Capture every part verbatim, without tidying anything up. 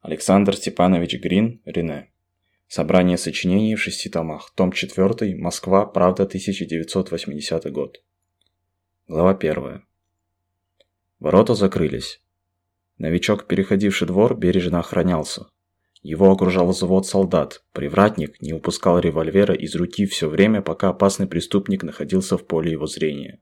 Александр Степанович Грин, Рене. Собрание сочинений в шести томах. Том четвёртый. Москва. Правда. тысяча девятьсот восьмидесятый год. Глава первая. Ворота закрылись. Новичок, переходивший двор, бережно охранялся. Его окружал взвод солдат. Привратник не упускал револьвера из руки все время, пока опасный преступник находился в поле его зрения.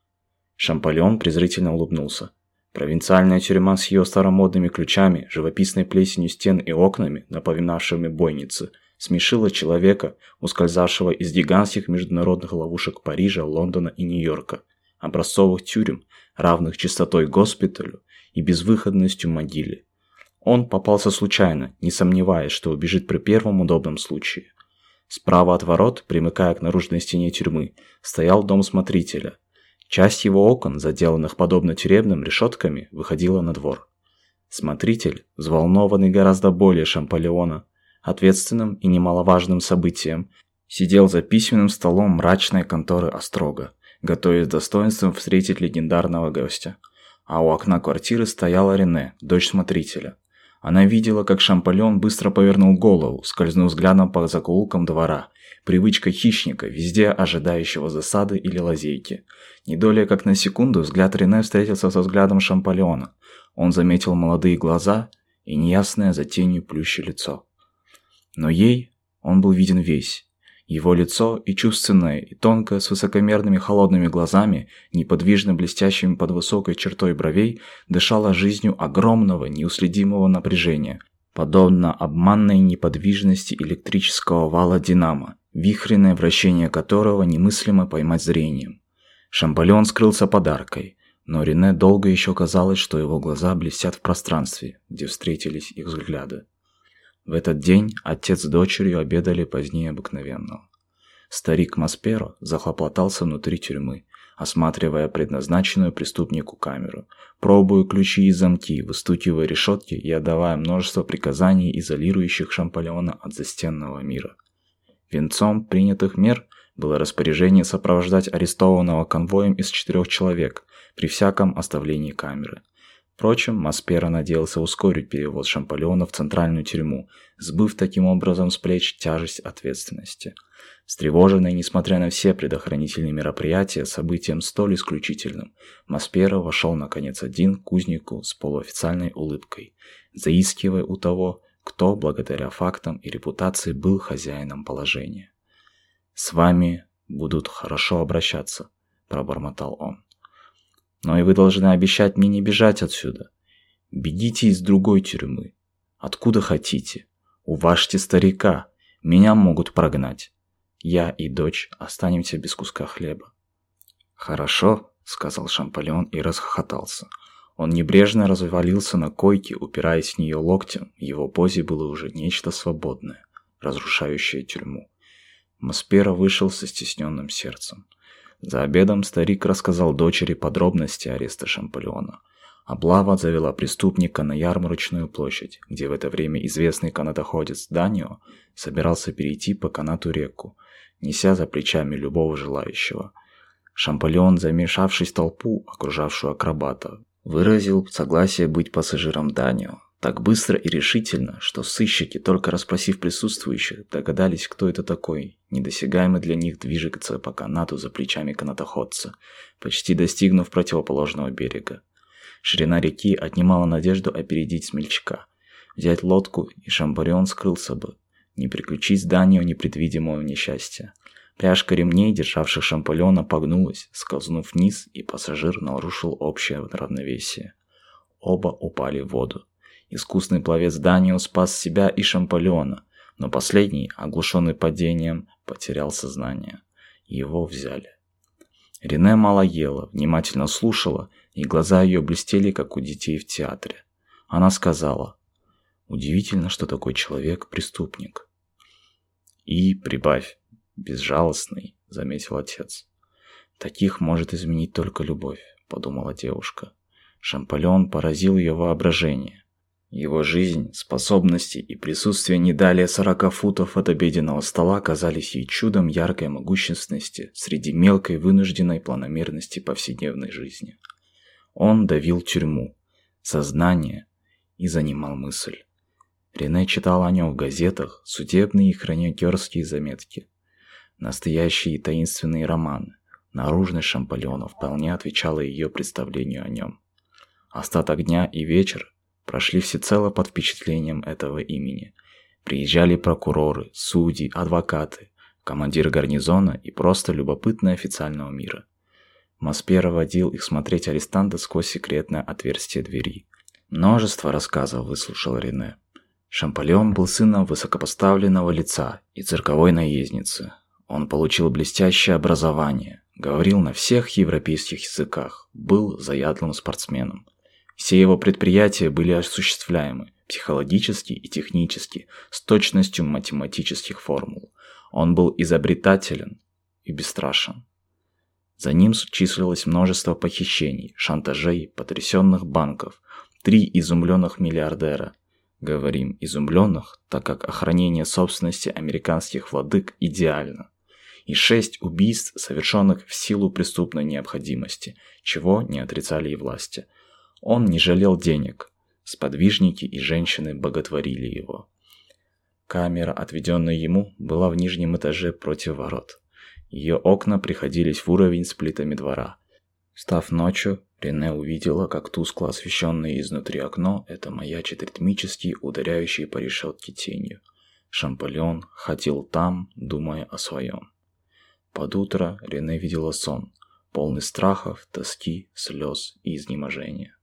Шампольон презрительно улыбнулся. Провинциальная тюрьма с ее старомодными ключами, живописной плесенью стен и окнами, напоминавшими бойницы, смешила человека, ускользавшего из гигантских международных ловушек Парижа, Лондона и Нью-Йорка, образцовых тюрем, равных чистотой госпиталю и безвыходностью могиле. Он попался случайно, не сомневаясь, что убежит при первом удобном случае. Справа от ворот, примыкая к наружной стене тюрьмы, стоял дом смотрителя. Часть его окон, заделанных подобно тюремным решетками, выходила на двор. Смотритель, взволнованный гораздо более Шампольона, ответственным и немаловажным событием, сидел за письменным столом мрачной конторы Острога, готовясь с достоинством встретить легендарного гостя. А у окна квартиры стояла Рене, дочь смотрителя. Она видела, как Шампольон быстро повернул голову, скользнув взглядом по закоулкам двора. Привычка хищника, везде ожидающего засады или лазейки. Не долее как на секунду взгляд Рене встретился со взглядом Шампольона. Он заметил молодые глаза и неясное за тенью плющее лицо. Но ей он был виден весь. Его лицо, и чувственное, и тонкое, с высокомерными холодными глазами, неподвижно блестящими под высокой чертой бровей, дышало жизнью огромного, неуследимого напряжения, подобно обманной неподвижности электрического вала динамо, вихренное вращение которого немыслимо поймать зрением. Шампольон скрылся под аркой, но Рене долго еще казалось, что его глаза блестят в пространстве, где встретились их взгляды. В этот день отец с дочерью обедали позднее обыкновенного. Старик Масперо захлопотался внутри тюрьмы, осматривая предназначенную преступнику камеру, пробуя ключи и замки, выстукивая решетки и отдавая множество приказаний, изолирующих Шампольона от застенного мира. Венцом принятых мер было распоряжение сопровождать арестованного конвоем из четырех человек при всяком оставлении камеры. Впрочем, Масперо надеялся ускорить перевод Шампольона в центральную тюрьму, сбыв таким образом с плеч тяжесть ответственности. Встревоженный, несмотря на все предохранительные мероприятия, событием столь исключительным, Масперо вошел наконец один к кузнику с полуофициальной улыбкой, заискивая у того, кто, благодаря фактам и репутации, был хозяином положения. «С вами будут хорошо обращаться», – пробормотал он. «Но и вы должны обещать мне не бежать отсюда. Бегите из другой тюрьмы. Откуда хотите. Уважьте старика. Меня могут прогнать. Я и дочь останемся без куска хлеба». «Хорошо», — сказал Шампольон и расхохотался. Он небрежно развалился на койке, упираясь в нее локтем. В его позе было уже нечто свободное, разрушающее тюрьму. Масперо вышел со стесненным сердцем. За обедом старик рассказал дочери подробности ареста Шампольона. Облава завела преступника на ярмарочную площадь, где в это время известный канатоходец Данио собирался перейти по канату реку, неся за плечами любого желающего. Шампольон, замешавшись в толпу, окружавшую акробата, выразил согласие быть пассажиром Данио. Так быстро и решительно, что сыщики, только расспросив присутствующих, догадались, кто это такой. Недосягаемый для них движется по канату за плечами канатоходца, почти достигнув противоположного берега. Ширина реки отнимала надежду опередить смельчака. Взять лодку, и Шампольон скрылся бы, не приключить Данио непредвидимого несчастья. Пряжка ремней, державших Шампольона, погнулась, скользнув вниз, и пассажир нарушил общее равновесие. Оба упали в воду. Искусный пловец Данио спас себя и Шампольона, но последний, оглушенный падением, потерял сознание. Его взяли. Рене мало ела, внимательно слушала, и глаза ее блестели, как у детей в театре. Она сказала: «Удивительно, что такой человек преступник». «И, прибавь, безжалостный», — заметил отец. «Таких может изменить только любовь», — подумала девушка. Шампольон поразил ее воображение. Его жизнь, способности и присутствие не далее сорока футов от обеденного стола казались ей чудом яркой могущественности среди мелкой вынужденной планомерности повседневной жизни. Он давил тюрьму, сознание и занимал мысль. Рене читал о нем в газетах судебные и хроникерские заметки. Настоящие и таинственные романы. Наружность Шампольона вполне отвечала ее представлению о нем. Остаток дня и вечер прошли всецело под впечатлением этого имени. Приезжали прокуроры, судьи, адвокаты, командир гарнизона и просто любопытные официального мира. Маспера водил их смотреть арестанта сквозь секретное отверстие двери. Множество рассказов выслушал Рене. Шампольон был сыном высокопоставленного лица и цирковой наездницы. Он получил блестящее образование, говорил на всех европейских языках, был заядлым спортсменом. Все его предприятия были осуществляемы психологически и технически, с точностью математических формул. Он был изобретателен и бесстрашен. За ним числилось множество похищений, шантажей, потрясенных банков, три изумленных миллиардера. Говорим изумленных, так как охранение собственности американских владык идеально. И шесть убийств, совершенных в силу преступной необходимости, чего не отрицали и власти. Он не жалел денег. Сподвижники и женщины боготворили его. Камера, отведенная ему, была в нижнем этаже против ворот. Ее окна приходились в уровень с плитами двора. Встав ночью, Рене увидела, как тускло освещенное изнутри окно это маячит ритмически ударяющей по решетке тенью. Шампольон ходил там, думая о своем. Под утро Рене видела сон, полный страхов, тоски, слез и изнеможения.